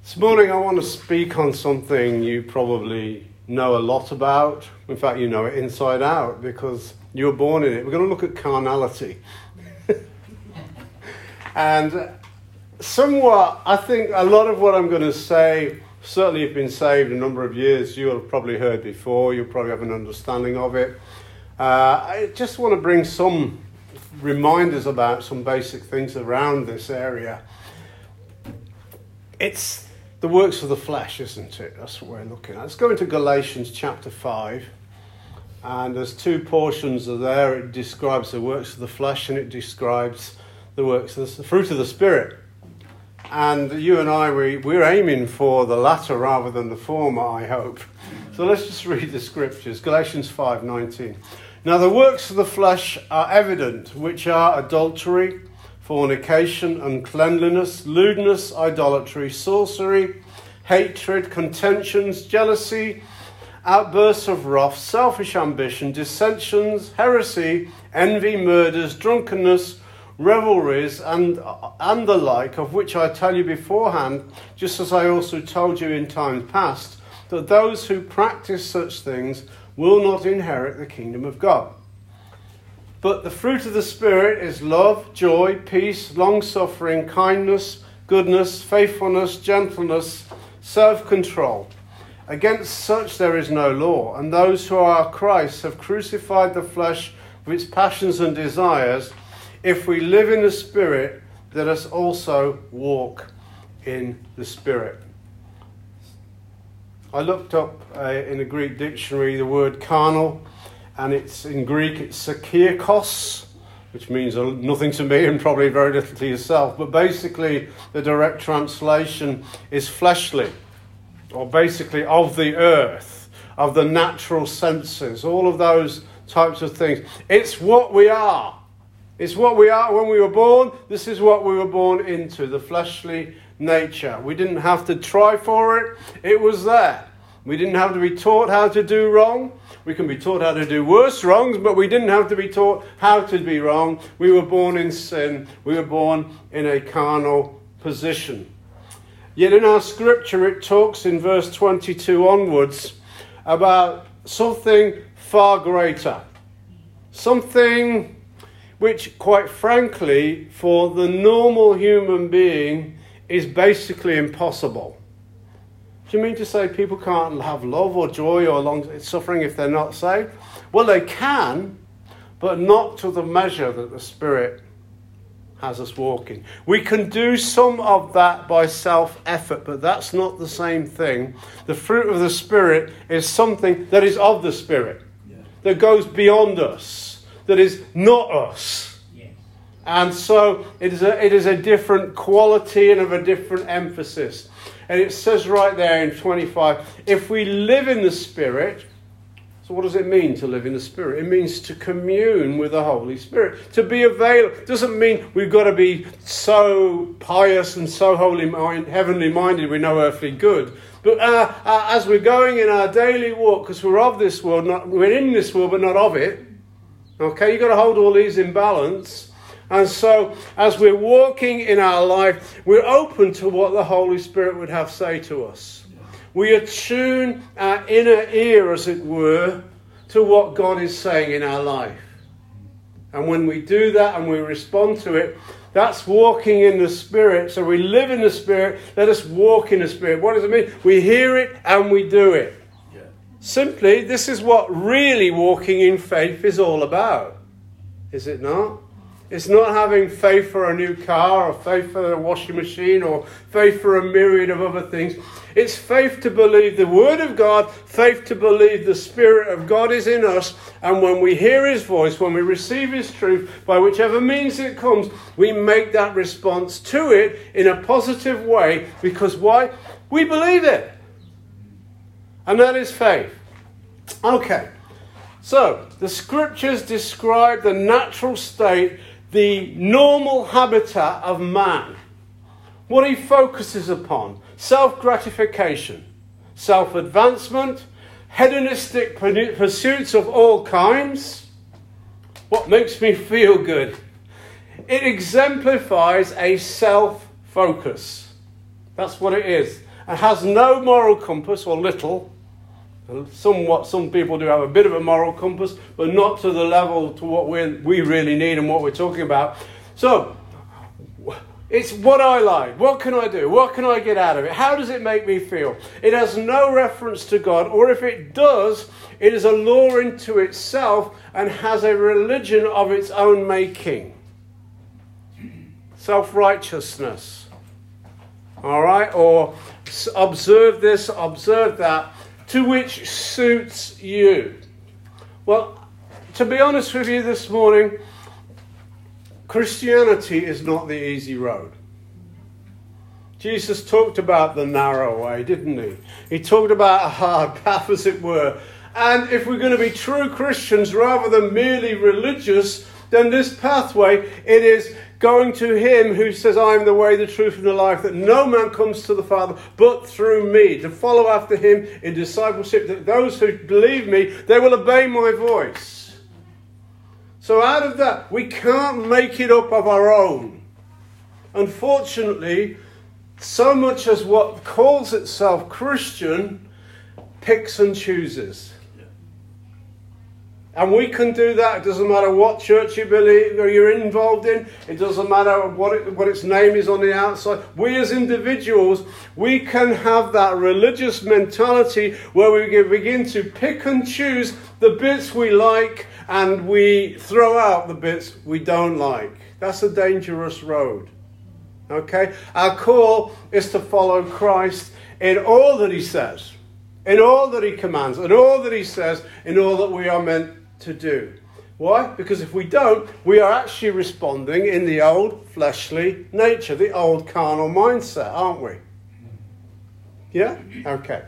This morning I want to speak on something you probably know a lot about. In fact, you know it inside out because you were born in it. We're going to look at carnality. And somewhat, I think a lot of what I'm going to say, certainly you've been saved a number of years, you'll have probably heard before, you'll probably have an understanding of it. I just want to bring some reminders about some basic things around this area. It's the works of the flesh, isn't it? That's what we're looking at. Let's go into Galatians chapter 5. And there's two portions there. It describes the works of the flesh and it describes the works of the fruit of the Spirit. And you and I, we're aiming for the latter rather than the former, I hope. So let's just read the scriptures. Galatians 5:19. Now the works of the flesh are evident, which are adultery, fornication, uncleanliness, lewdness, idolatry, sorcery, hatred, contentions, jealousy, outbursts of wrath, selfish ambition, dissensions, heresy, envy, murders, drunkenness, revelries, and the like, of which I tell you beforehand, just as I also told you in times past, that those who practice such things will not inherit the kingdom of God. But the fruit of the Spirit is love, joy, peace, long-suffering, kindness, goodness, faithfulness, gentleness, self-control. Against such there is no law, and those who are Christ have crucified the flesh with its passions and desires. If we live in the Spirit, let us also walk in the Spirit. I looked up in the Greek dictionary the word carnal, and it's in Greek it's sarkiakos, which means nothing to me and probably very little to yourself. But basically the direct translation is fleshly, or basically of the earth, of the natural senses, all of those types of things. It's what we are. It's what we are when we were born. This is what we were born into, the fleshly nature. We didn't have to try for it. It was there. We didn't have to be taught how to do wrong. We can be taught how to do worse wrongs, but we didn't have to be taught how to be wrong. We were born in sin. We were born in a carnal position. Yet in our scripture it talks in verse 22 onwards about something far greater. Something which, quite frankly, for the normal human being is basically impossible. Do you mean to say people can't have love or joy or long suffering if they're not saved? Well, they can, but not to the measure that the Spirit has us walking. We can do some of that by self-effort, but that's not the same thing. The fruit of the Spirit is something that is of the Spirit, that goes beyond us, that is not us. Yes. And so it is a different quality and of a different emphasis. And it says right there in 25, if we live in the Spirit, so what does it mean to live in the Spirit? It means to commune with the Holy Spirit. To be available doesn't mean we've got to be so pious and so heavenly minded we're no earthly good. But as we're going in our daily walk, because we're of this world, we're in this world but not of it. Okay, you've got to hold all these in balance. And so, as we're walking in our life, we're open to what the Holy Spirit would have say to us. We attune our inner ear, as it were, to what God is saying in our life. And when we do that and we respond to it, that's walking in the Spirit. So we live in the Spirit, let us walk in the Spirit. What does it mean? We hear it and we do it. Yeah. Simply, this is what really walking in faith is all about. Is it not? It's not having faith for a new car or faith for a washing machine or faith for a myriad of other things. It's faith to believe the Word of God, faith to believe the Spirit of God is in us. And when we hear His voice, when we receive His truth, by whichever means it comes, we make that response to it in a positive way. Because why? We believe it. And that is faith. Okay. So, the scriptures describe the natural state, the normal habitat of man. What he focuses upon: self-gratification, self-advancement, hedonistic pursuits of all kinds. What makes me feel good? It exemplifies a self-focus. That's what it is. and has no moral compass, or little. Somewhat, some people do have a bit of a moral compass, but not to the level to what we really need and what we're talking about. So, it's what I like. What can I do? What can I get out of it? How does it make me feel? It has no reference to God, or if it does, it is a law into itself and has a religion of its own making. Self-righteousness. All right? Or observe this, observe that, to which suits you. Well, to be honest with you this morning, Christianity is not the easy road. Jesus talked about the narrow way, didn't he? He talked about a hard path, as it were. And if we're going to be true Christians rather than merely religious, then this pathway, it is going to him who says, I am the way, the truth, and the life, that no man comes to the Father but through me. To follow after him in discipleship, that those who believe me, they will obey my voice. So out of that, we can't make it up of our own. Unfortunately, so much as what calls itself Christian picks and chooses. And we can do that. It doesn't matter what church you believe or you're involved in. It doesn't matter what its name is on the outside. We as individuals, we can have that religious mentality where we begin to pick and choose the bits we like and we throw out the bits we don't like. That's a dangerous road. Okay? Our call is to follow Christ in all that he says, in all that he commands, in all that he says, in all that we are meant to do. Why? Because if we don't, we are actually responding in the old fleshly nature, the old carnal mindset, aren't we? Yeah? Okay.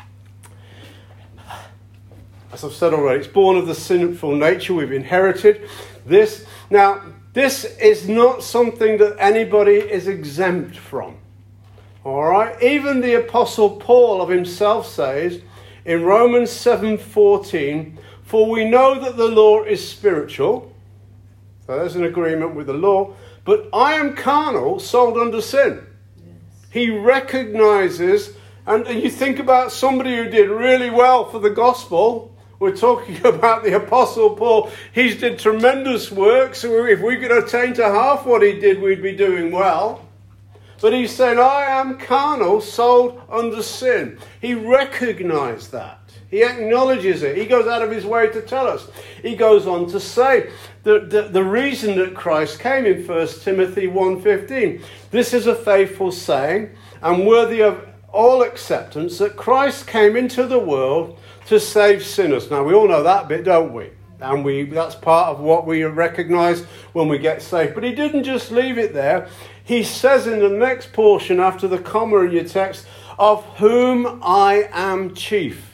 As I've said already, it's born of the sinful nature. We've inherited this. Now, this is not something that anybody is exempt from. All right? Even the Apostle Paul of himself says in Romans 7:14, for we know that the law is spiritual. So there's an agreement with the law. But I am carnal, sold under sin. Yes. He recognizes, and you think about somebody who did really well for the gospel. We're talking about the Apostle Paul. He's did tremendous work. So if we could attain to half what he did, we'd be doing well. But he's saying, I am carnal, sold under sin. He recognized that. He acknowledges it. He goes out of his way to tell us. He goes on to say that the reason that Christ came in 1 Timothy 1:15. This is a faithful saying and worthy of all acceptance, that Christ came into the world to save sinners. Now, we all know that bit, don't we? And that's part of what we recognize when we get saved. But he didn't just leave it there. He says in the next portion after the comma in your text, of whom I am chief.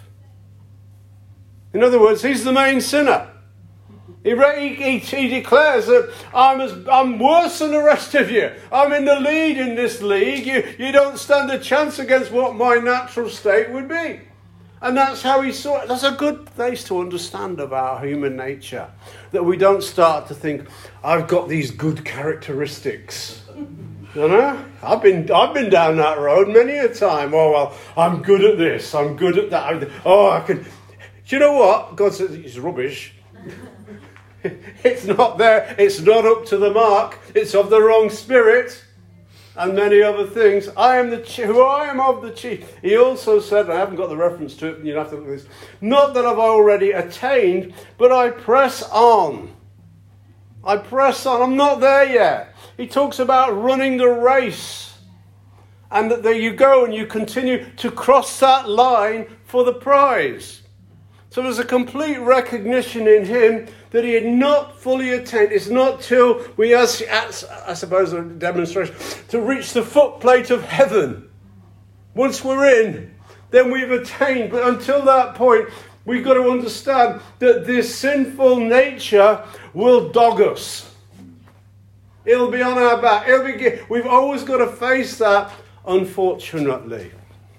In other words, he's the main sinner. He declares that I'm worse than the rest of you. I'm in the lead in this league. You don't stand a chance against what my natural state would be. And that's how he saw it. That's a good place to understand of our human nature. That we don't start to think, I've got these good characteristics. You know? I've been down that road many a time. Oh, well, I'm good at this. I'm good at that. I can... Do you know what? God says it's rubbish. It's not there. It's not up to the mark. It's of the wrong spirit. And many other things. I am of the chief. He also said, and I haven't got the reference to it, you'll have to look at this. Not that I've already attained, but I press on. I press on. I'm not there yet. He talks about running the race. And that there you go and you continue to cross that line for the prize. So there's a complete recognition in him that he had not fully attained. It's not till we, I suppose, a demonstration, to reach the footplate of heaven. Once we're in, then we've attained. But until that point, we've got to understand that this sinful nature will dog us. It'll be on our back. We've always got to face that, unfortunately.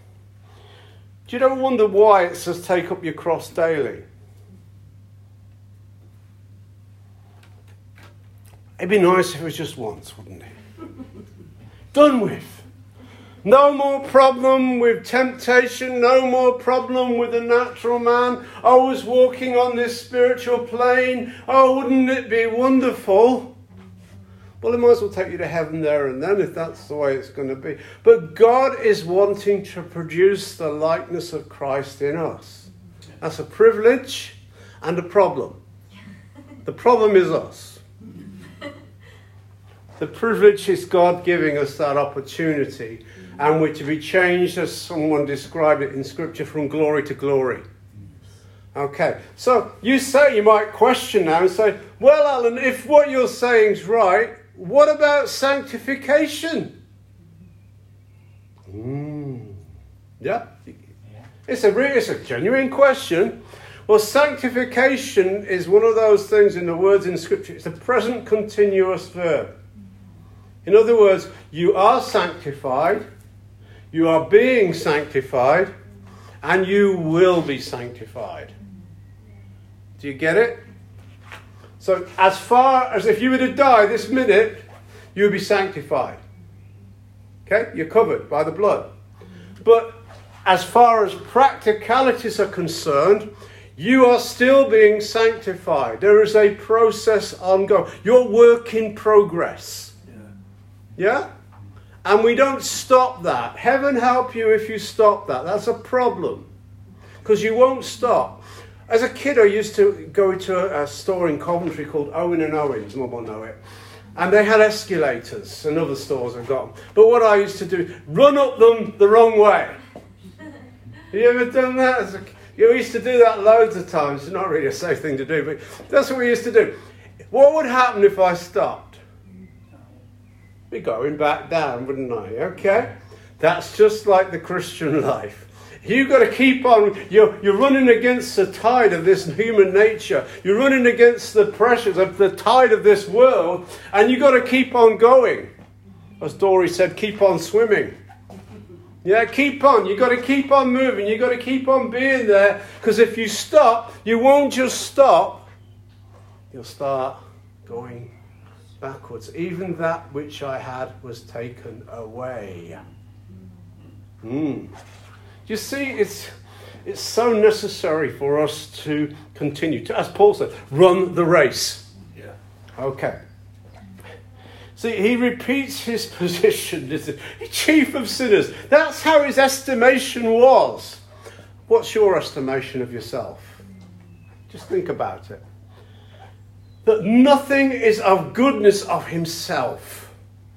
Do you ever wonder why it says take up your cross daily? It'd be nice if it was just once, wouldn't it? Done with. No more problem with temptation. No more problem with the natural man. I was walking on this spiritual plane. Oh, wouldn't it be wonderful? Well, it might as well take you to heaven there and then if that's the way it's going to be. But God is wanting to produce the likeness of Christ in us. That's a privilege and a problem. The problem is us. The privilege is God giving us that opportunity, and we're to be changed, as someone described it in Scripture, from glory to glory. Okay, so you might question now and say, well, Alan, if what you're saying is right, what about sanctification? Yeah, it's a genuine question. Well, sanctification is one of those things in the words in Scripture. It's a present continuous verb. In other words, you are sanctified, you are being sanctified, and you will be sanctified. Do you get it? So as far as if you were to die this minute, you would be sanctified. Okay? You're covered by the blood. But as far as practicalities are concerned, you are still being sanctified. There is a process ongoing. You're work in progress. Yeah? And we don't stop that. Heaven help you if you stop that. That's a problem. Because you won't stop. As a kid, I used to go to a store in Coventry called Owen and Owens. Mum will know it. And they had escalators, and other stores have got them. But what I used to do, run up them the wrong way. Have you ever done that? We used to do that loads of times. It's not really a safe thing to do, but that's what we used to do. What would happen if I stopped? Be going back down, wouldn't I? Okay? That's just like the Christian life. You've got to keep on. You're running against the tide of this human nature. You're running against the pressures of the tide of this world, and you've got to keep on going. As Dory said, keep on swimming. Yeah, keep on. You've got to keep on moving. You've got to keep on being there, because if you stop, you won't just stop. You'll start going backwards. Even that which I had was taken away. You see, it's so necessary for us to continue to, as Paul said, run the race. Yeah. Okay. See, he repeats his position as chief of sinners. That's how his estimation was. What's your estimation of yourself? Just think about it. That nothing is of goodness of himself.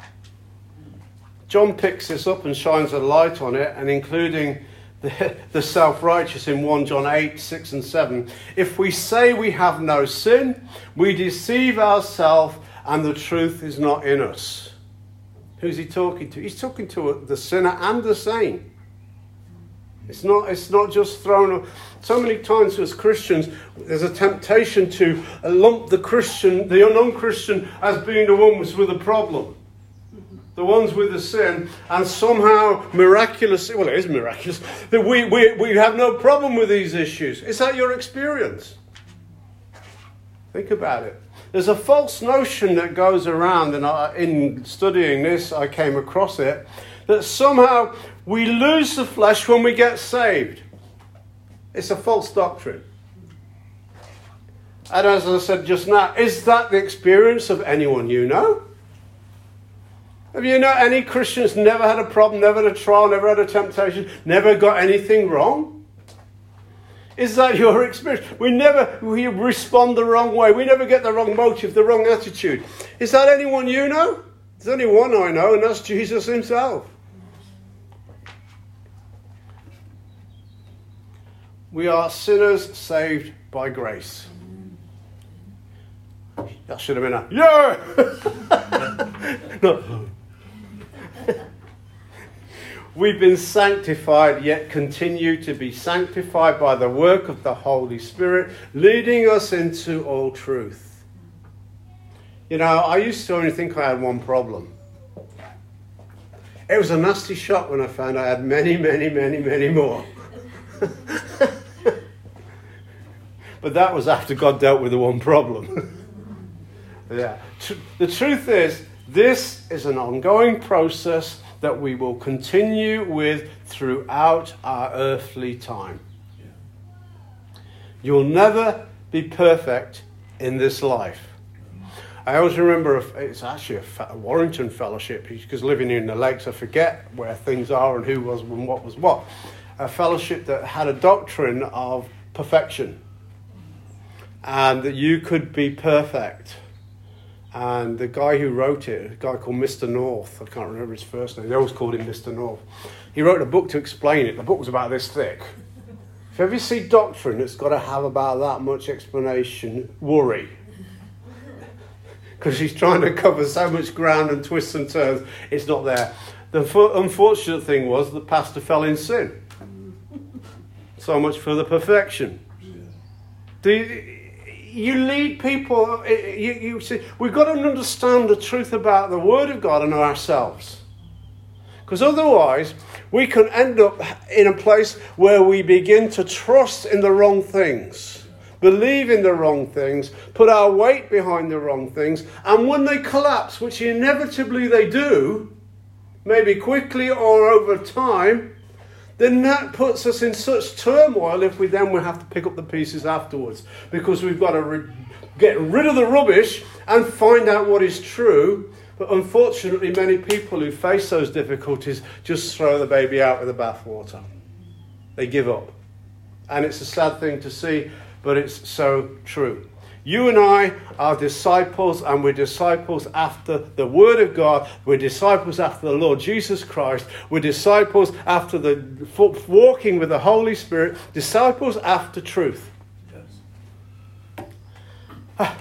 John picks this up and shines a light on it, and including the self-righteous in 1 John 8, 6 and 7. If we say we have no sin, we deceive ourselves and the truth is not in us. Who's he talking to? He's talking to the sinner and the saint. It's not just thrown. So many times as Christians, there's a temptation to lump the non-Christian as being the ones with the problem. The ones with the sin, and somehow miraculously, well, it is miraculous, that we have no problem with these issues. Is that your experience? Think about it. There's a false notion that goes around, and in studying this, I came across it, that somehow we lose the flesh when we get saved. It's a false doctrine. And as I said just now, is that the experience of anyone you know? Have you know any Christians never had a problem, never had a trial, never had a temptation, never got anything wrong? Is that your experience? We respond the wrong way. We never get the wrong motive, the wrong attitude. Is that anyone you know? There's only one I know, and that's Jesus himself. We are sinners saved by grace. That should have been a yeah! No. We've been sanctified, yet continue to be sanctified by the work of the Holy Spirit, leading us into all truth. You know, I used to only think I had one problem. It was a nasty shock when I found I had many, many, many, many more. But that was after God dealt with the one problem. Yeah. The truth is, this is an ongoing process that we will continue with throughout our earthly time. You'll never be perfect in this life. I always remember, it's actually a Warrington fellowship, because living in the Lakes, I forget where things are and who was and what was what. A fellowship that had a doctrine of perfection, and that you could be perfect. And the guy who wrote it, a guy called Mr. North, I can't remember his first name, they always called him Mr. North. He wrote a book to explain it. The book was about this thick. If you ever see doctrine that's got to have about that much explanation, worry. Because he's trying to cover so much ground and twists and turns, it's not there. The unfortunate thing was the pastor fell in sin. So much for the perfection. You lead people, you see, we've got to understand the truth about the Word of God and ourselves. Because otherwise, we can end up in a place where we begin to trust in the wrong things. Believe in the wrong things, put our weight behind the wrong things, and when they collapse, which inevitably they do, maybe quickly or over time, then that puts us in such turmoil if we have to pick up the pieces afterwards, because we've got to get rid of the rubbish and find out what is true. But unfortunately, many people who face those difficulties just throw the baby out with the bathwater. They give up. And it's a sad thing to see, but it's so true. You and I are disciples, and we're disciples after the Word of God. We're disciples after the Lord Jesus Christ. We're disciples after the walking with the Holy Spirit. Disciples after truth. Yes.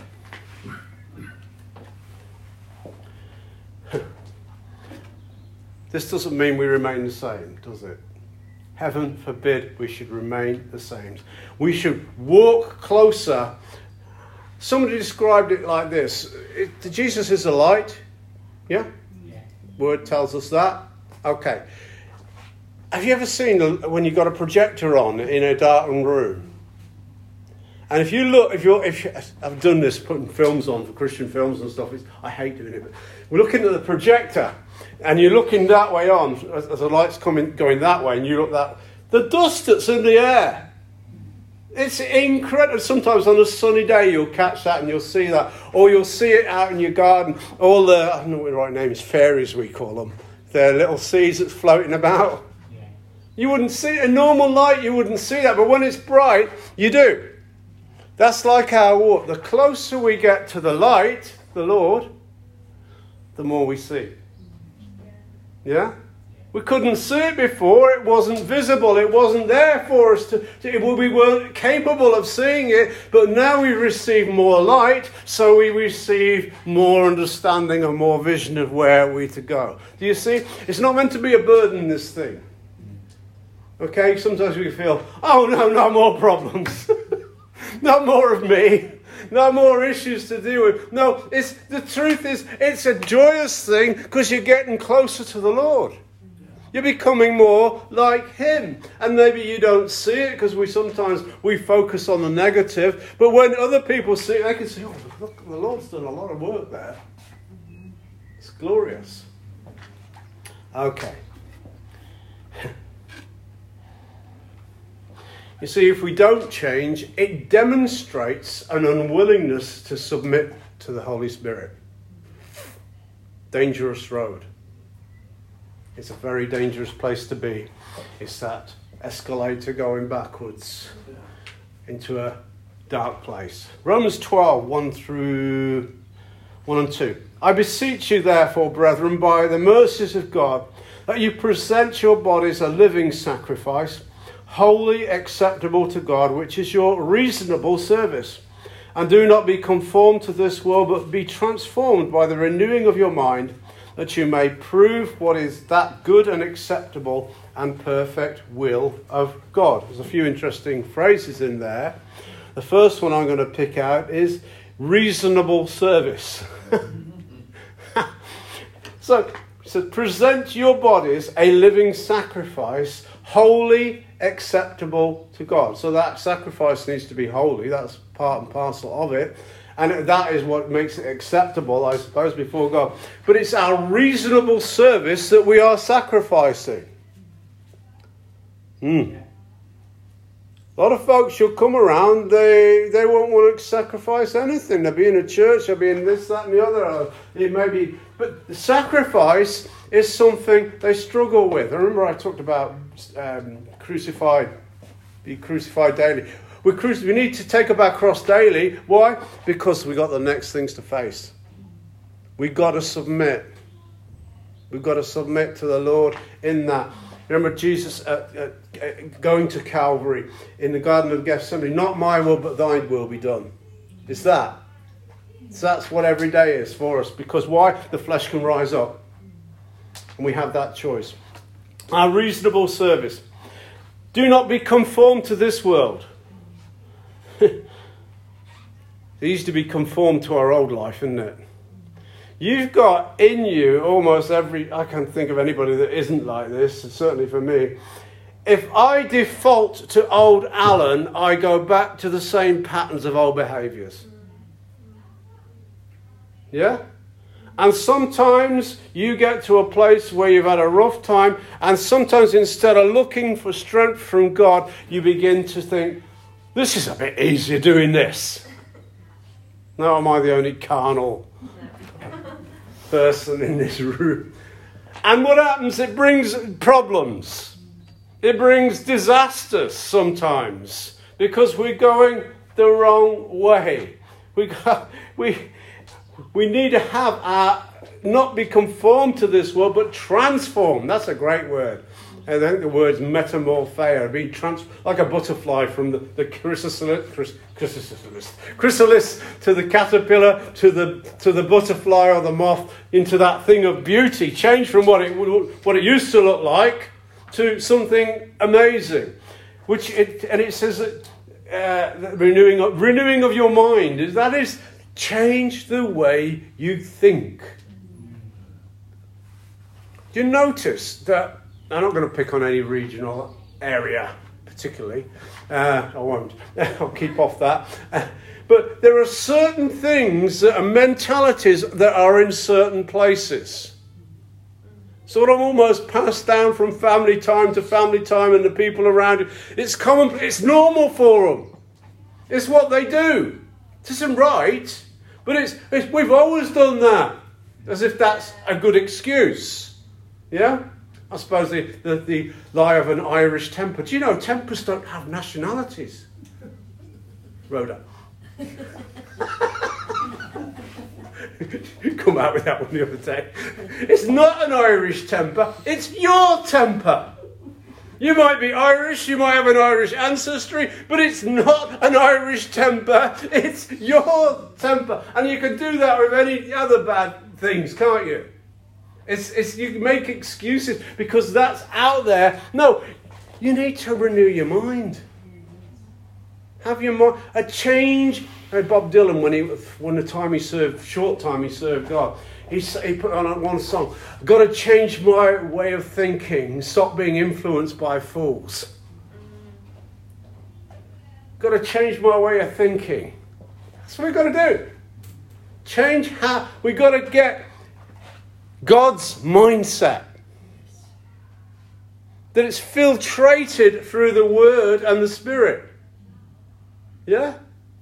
This doesn't mean we remain the same, does it? Heaven forbid we should remain the same. We should walk closer. Somebody described it like this. Jesus is a light. Yeah? Word tells us that. Okay. Have you ever seen when you've got a projector on in a darkened room? And if you look, I've done this, putting films on for Christian films and stuff. I hate doing it. But we're looking at the projector, and you're looking that way on as the light's going that way, and you look that. The dust that's in the air. It's incredible. Sometimes on a sunny day you'll catch that and you'll see that. Or you'll see it out in your garden. All the, I don't know what the right name is, fairies we call them. They're little seeds that's floating about. Yeah. You wouldn't see, in normal light you wouldn't see that. But when it's bright, you do. That's like our walk. The closer we get to the light, the Lord, the more we see. Yeah? We couldn't see it before. It wasn't visible. It wasn't there for us we weren't capable of seeing it. But now we receive more light, so we receive more understanding and more vision of where we're to go. Do you see? It's not meant to be a burden, this thing. Okay? Sometimes we feel, oh no, no more problems. Not more of me. No more issues to deal with. No, the truth is, it's a joyous thing because you're getting closer to the Lord. You're becoming more like Him. And maybe you don't see it because we focus on the negative. But when other people see it, they can say, oh, look, the Lord's done a lot of work there. It's glorious. Okay. You see, if we don't change, it demonstrates an unwillingness to submit to the Holy Spirit. Dangerous road. It's a very dangerous place to be. It's that escalator going backwards into a dark place. Romans 12, 1 and 2. I beseech you, therefore, brethren, by the mercies of God, that you present your bodies a living sacrifice, wholly acceptable to God, which is your reasonable service. And do not be conformed to this world, but be transformed by the renewing of your mind, that you may prove what is that good and acceptable and perfect will of God. There's a few interesting phrases in there. The first one I'm going to pick out is reasonable service. So present your bodies a living sacrifice, wholly acceptable to God. So that sacrifice needs to be holy. That's part and parcel of it. And that is what makes it acceptable, I suppose, before God. But it's our reasonable service that we are sacrificing. A lot of folks you'll come around, they won't want to sacrifice anything. They'll be in a church, they'll be in this, that and the other. But the sacrifice is something they struggle with. I remember I talked about be crucified daily. We need to take up our cross daily. Why? Because we got the next things to face. We've got to submit. We've got to submit to the Lord in that. Remember Jesus going to Calvary in the Garden of Gethsemane. Not my will, but thine will be done. It's that. So that's what every day is for us. Because why? The flesh can rise up. And we have that choice. Our reasonable service. Do not be conformed to this world. It used to be conformed to our old life, isn't it? You've got in you almost I can't think of anybody that isn't like this, certainly for me. If I default to old Alan, I go back to the same patterns of old behaviours. Yeah? And sometimes you get to a place where you've had a rough time, and sometimes instead of looking for strength from God, you begin to think, this is a bit easier doing this. Now am I the only carnal person in this room? And what happens? It brings problems. It brings disasters sometimes because we're going the wrong way. We need to have not be conformed to this world, but transformed. That's a great word. I think the word's metamorphia, being like a butterfly from the chrysalis to the caterpillar to the butterfly or the moth into that thing of beauty. Change from what it used to look like to something amazing. It says that renewing of your mind. That is, change the way you think. Do you notice that? I'm not going to pick on any regional area particularly. I won't. I'll keep off that. But there are certain things that are mentalities that are in certain places. Sort of almost passed down from family time to family time, and the people around you. It's common. It's normal for them. It's what they do. It isn't right, but we've always done that, as if that's a good excuse. Yeah. I suppose the lie of an Irish temper. Do you know tempers don't have nationalities? Rhoda. You come out with that one the other day. It's not an Irish temper. It's your temper. You might be Irish. You might have an Irish ancestry. But it's not an Irish temper. It's your temper. And you can do that with any other bad things, can't you? You can make excuses because that's out there. No, you need to renew your mind. Have your mind a change. Bob Dylan, when the short time he served God, he put on one song. I've got to change my way of thinking. Stop being influenced by fools. Got to change my way of thinking. That's what we've got to do. Change how we've got to get God's mindset. That it's filtrated through the Word and the Spirit. Yeah?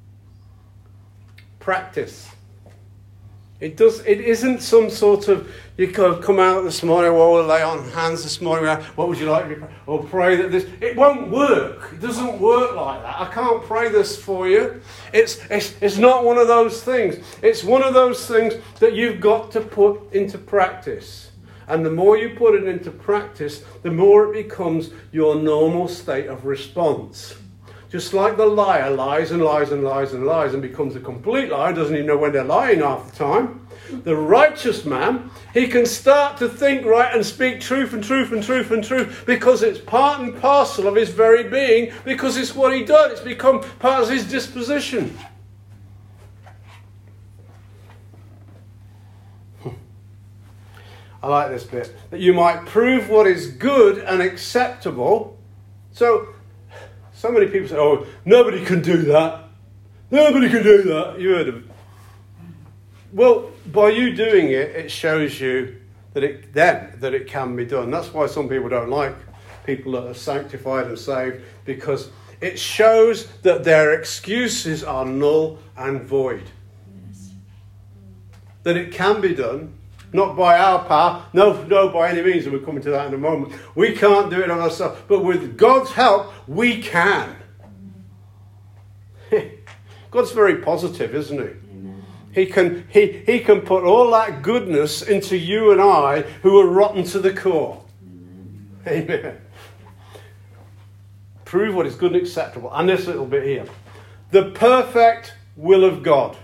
Practice. It isn't some sort of, you could come out this morning, well, we'll lay on hands this morning, what would you like to pray? Or pray that this, it won't work. It doesn't work like that. I can't pray this for you. It's not one of those things. It's one of those things that you've got to put into practice. And the more you put it into practice, the more it becomes your normal state of response. Just like the liar lies and lies and lies and lies and becomes a complete liar, doesn't even know when they're lying half the time. The righteous man, he can start to think right and speak truth and truth and truth and truth because it's part and parcel of his very being, because it's what he does. It's become part of his disposition. I like this bit. That you might prove what is good and acceptable. So many people say, oh, nobody can do that. Nobody can do that. You heard of Well, by you doing it, it shows you that it can be done. That's why some people don't like people that are sanctified and saved, because it shows that their excuses are null and void. Yes. That it can be done, not by our power, no, by any means, and we're coming to that in a moment. We can't do it on ourselves, but with God's help, we can. God's very positive, isn't he? He can put all that goodness into you and I, who are rotten to the core. Amen. Prove what is good and acceptable. And this little bit here. The perfect will of God.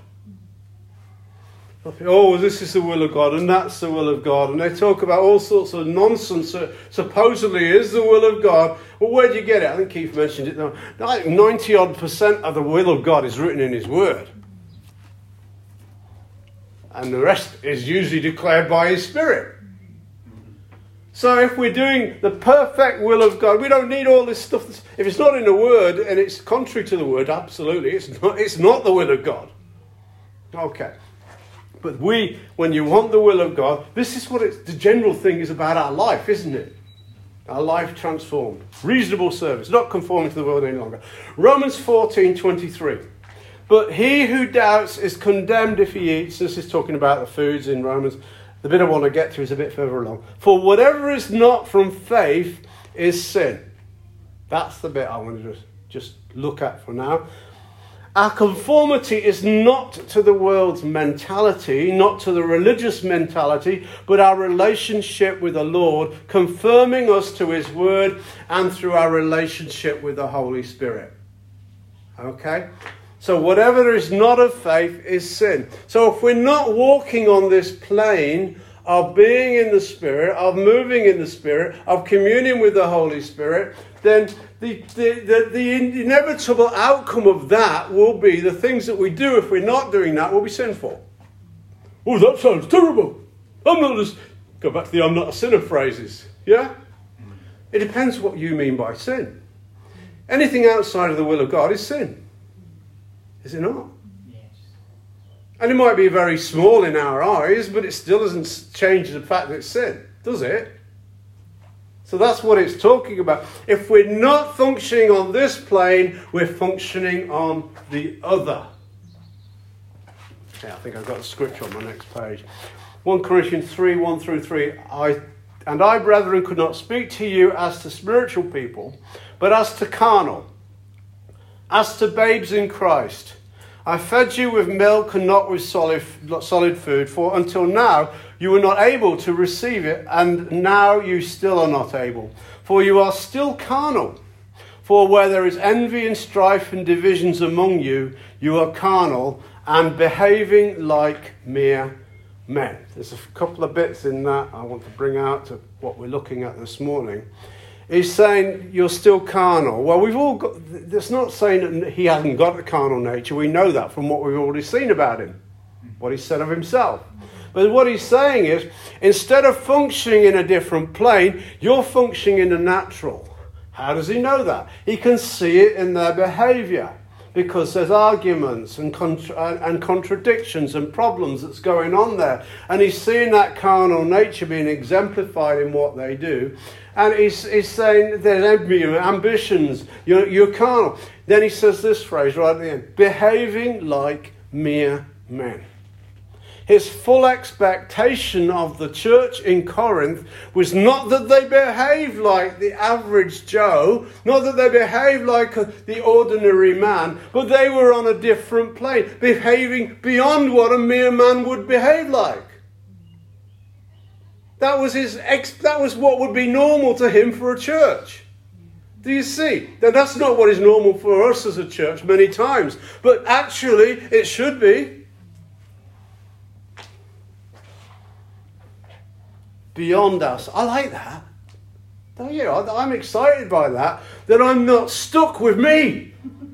Oh, this is the will of God, and that's the will of God. And they talk about all sorts of nonsense that supposedly is the will of God. Well, where do you get it? I think Keith mentioned it. 90% of the will of God is written in his word. And the rest is usually declared by his Spirit. So if we're doing the perfect will of God, we don't need all this stuff. If it's not in the Word and it's contrary to the Word, absolutely, it's not the will of God. Okay. But when you want the will of God, this is what the general thing is about our life, isn't it? Our life transformed. Reasonable service, not conforming to the world any longer. Romans 14:23. But he who doubts is condemned if he eats. This is talking about the foods in Romans. The bit I want to get to is a bit further along. For whatever is not from faith is sin. That's the bit I want to just look at for now. Our conformity is not to the world's mentality, not to the religious mentality, but our relationship with the Lord, confirming us to his word and through our relationship with the Holy Spirit. Okay? So whatever is not of faith is sin. So if we're not walking on this plane of being in the Spirit, of moving in the Spirit, of communing with the Holy Spirit, then the inevitable outcome of that will be the things that we do if we're not doing that will be sinful. Oh, that sounds terrible. Go back to the I'm not a sinner phrases. Yeah? It depends what you mean by sin. Anything outside of the will of God is sin. Is it not? Yes. And it might be very small in our eyes, but it still doesn't change the fact that it's sin, does it? So that's what it's talking about. If we're not functioning on this plane, we're functioning on the other. Yeah, I think I've got a scripture on my next page. 1 Corinthians 3, 1 through 3. I, brethren, could not speak to you as to spiritual people, but as to carnal, as to babes in Christ. I fed you with milk and not with solid food, for until now you were not able to receive it, and now you still are not able. For you are still carnal. For where there is envy and strife and divisions among you, you are carnal and behaving like mere men. There's a couple of bits in that I want to bring out to what we're looking at this morning. He's saying you're still carnal. Well, we've all got... That's not saying that he hasn't got a carnal nature. We know that from what we've already seen about him. What he said of himself. But what he's saying is, instead of functioning in a different plane, you're functioning in the natural. How does he know that? He can see it in their behaviour. Because there's arguments and contradictions and problems that's going on there. And he's seeing that carnal nature being exemplified in what they do. And he's saying there's envy, ambitions, you're carnal. Then he says this phrase right at the end, behaving like mere men. His full expectation of the church in Corinth was not that they behaved like the average Joe, not that they behaved like the ordinary man, but they were on a different plane, behaving beyond what a mere man would behave like. That was what would be normal to him for a church. Do you see? Now, that's not what is normal for us as a church many times, but actually it should be. Beyond us. I like that. Don't you? I'm excited by that I'm not stuck with me.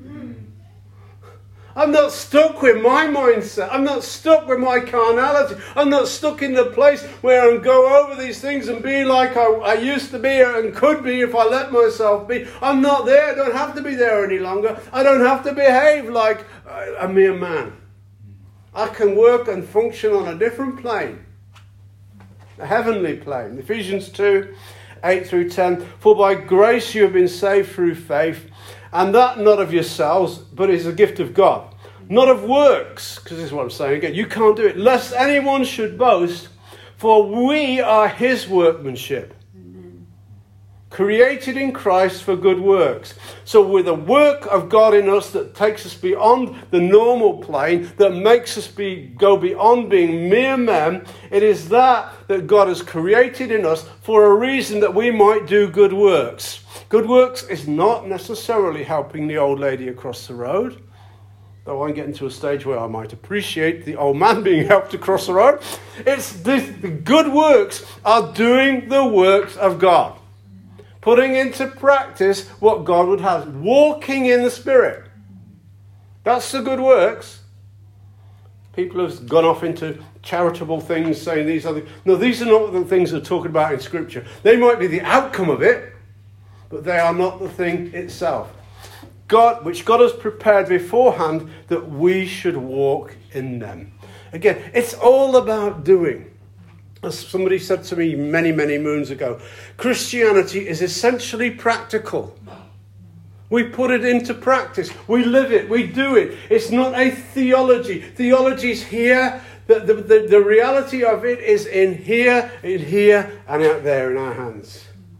I'm not stuck with my mindset. I'm not stuck with my carnality. I'm not stuck in the place where I go over these things and be like I used to be and could be if I let myself be. I'm not there. I don't have to be there any longer. I don't have to behave like a mere man. I can work and function on a different plane, a heavenly plane. Ephesians 2, 8 through 10. For by grace you have been saved through faith, and that not of yourselves, but is a gift of God. Not of works, because this is what I'm saying again. You can't do it, lest anyone should boast, for we are his workmanship, created in Christ for good works. So with the work of God in us that takes us beyond the normal plane, that makes us go beyond being mere men, it is that God has created in us for a reason that we might do good works. Good works is not necessarily helping the old lady across the road, though I'm getting to a stage where I might appreciate the old man being helped across the road. The good works are doing the works of God. Putting into practice what God would have. Walking in the Spirit. That's the good works. People have gone off into charitable things, saying these are no, these are not the things they're talking about in Scripture. They might be the outcome of it, but they are not the thing itself. Which God has prepared beforehand that we should walk in them. Again, it's all about doing. As somebody said to me many, many moons ago, Christianity is essentially practical. We put it into practice. We live it. We do it. It's not a theology. Theology is here. The reality of it is in here, and out there in our hands.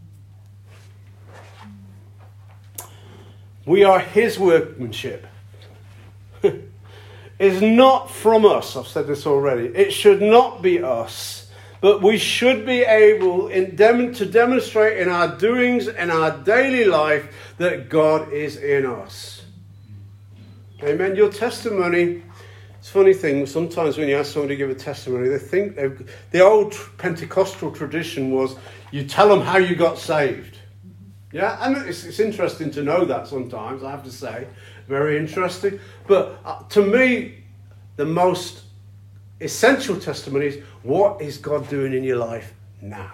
We are his workmanship. It's not from us. I've said this already. It should not be us. But we should be able to demonstrate in our doings, in our daily life, that God is in us. Amen. Your testimony, it's a funny thing. Sometimes when you ask somebody to give a testimony, they think the old Pentecostal tradition was you tell them how you got saved. Yeah, and it's interesting to know that sometimes, I have to say. Very interesting. But to me, the most essential testimony is, what is God doing in your life now?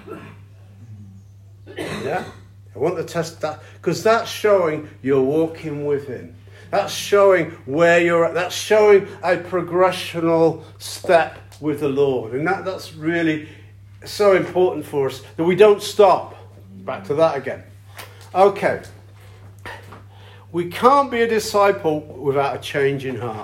Yeah? I want to test that, because that's showing you're walking with him. That's showing where you're at. That's showing a progressional step with the Lord. And that's really so important for us, that we don't stop. Back to that again. Okay. We can't be a disciple without a change in heart.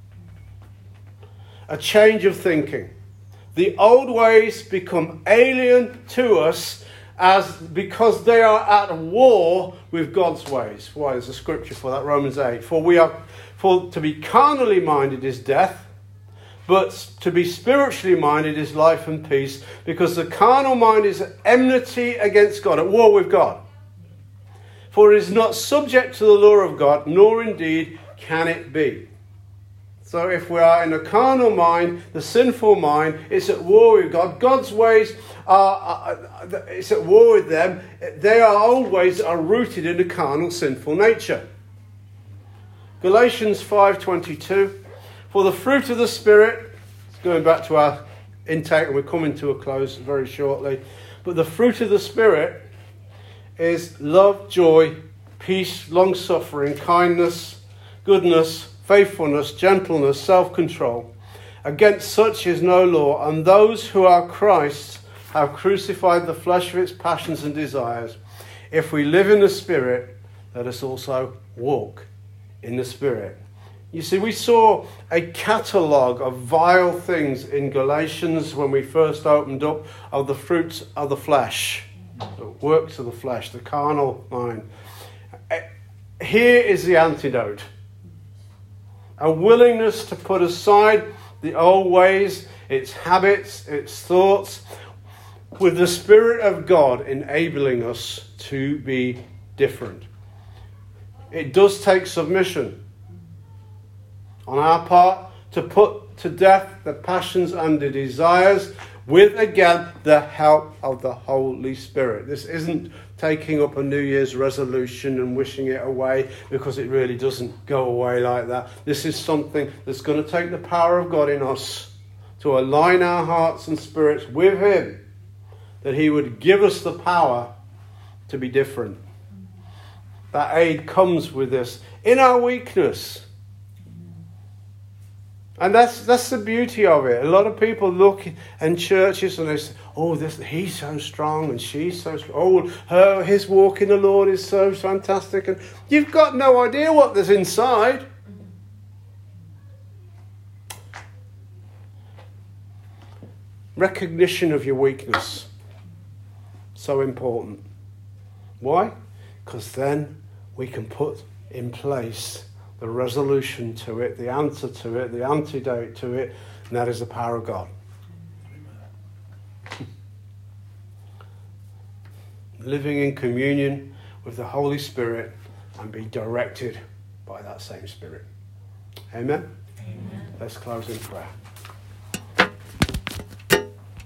A change of thinking. The old ways become alien to us because they are at war with God's ways. Why? There's a scripture for that, Romans 8. For to be carnally minded is death, but to be spiritually minded is life and peace, because the carnal mind is enmity against God, at war with God. For it is not subject to the law of God, nor indeed can it be. So if we are in a carnal mind, the sinful mind, it's at war with God. God's ways it's at war with them. They are old ways that are rooted in the carnal, sinful nature. Galatians 5:22. For the fruit of the Spirit, going back to our intake, and we're coming to a close very shortly. But the fruit of the Spirit is love, joy, peace, long-suffering, kindness, goodness, faithfulness, gentleness, self-control. Against such is no law, and those who are Christ's have crucified the flesh with its passions and desires. If we live in the Spirit, let us also walk in the Spirit. You see, we saw a catalogue of vile things in Galatians when we first opened up, of the fruits of the flesh, the works of the flesh, the carnal mind. Here is the antidote. A willingness to put aside the old ways, its habits, its thoughts, with the Spirit of God enabling us to be different. It does take submission on our part to put to death the passions and the desires with, again, the help of the Holy Spirit. This isn't taking up a New Year's resolution and wishing it away, because it really doesn't go away like that. This is something that's going to take the power of God in us to align our hearts and spirits with Him, that He would give us the power to be different. That aid comes with this in our weakness. And that's the beauty of it. A lot of people look in churches and they say, oh, he's so strong and she's so strong. Oh, his walk in the Lord is so fantastic. And you've got no idea what there's inside. Recognition of your weakness. So important. Why? Because then we can put in place the resolution to it, the answer to it, the antidote to it, and that is the power of God. Living in communion with the Holy Spirit and be directed by that same Spirit. Amen? Amen. Let's close in prayer.